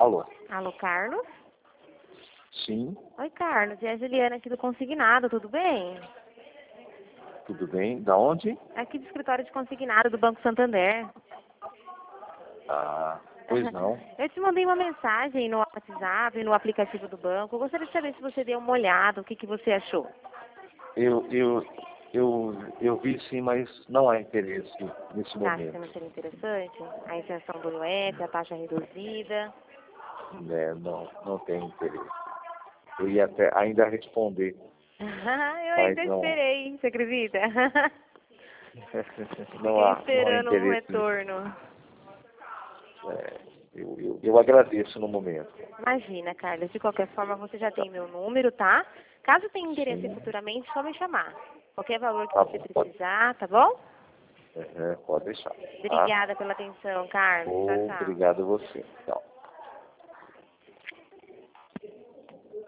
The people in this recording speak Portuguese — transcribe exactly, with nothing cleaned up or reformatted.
Alô? Alô, Carlos? Sim, Oi, Carlos. É a Juliana aqui do Consignado, tudo bem? tudo bem? Da onde? Aqui do escritório de Consignado do Banco Santander. Ah, pois não. Eu te mandei uma mensagem no WhatsApp, no aplicativo do banco. Eu gostaria de saber se você deu uma olhada, o que, que você achou. Eu, eu, eu, eu vi sim, mas não há interesse nesse Tá achando momento. ser interessante? A isenção do I O F, a taxa reduzida. Né? Não, não tem interesse. Eu ia até ainda responder, Eu mas ainda não, esperei, você acredita? não Fiquei há, não há esperando um interesse nisso. retorno. É, eu, eu, eu agradeço no momento. Imagina, Carlos, de qualquer forma você já tem meu número, tá? Caso tenha interesse Sim, futuramente, só me chamar. Qualquer valor que tá você bom, pode, precisar, tá bom? é, pode deixar, tá? Obrigada pela atenção, Carlos. Tchau, tchau. Obrigado a você. Tchau.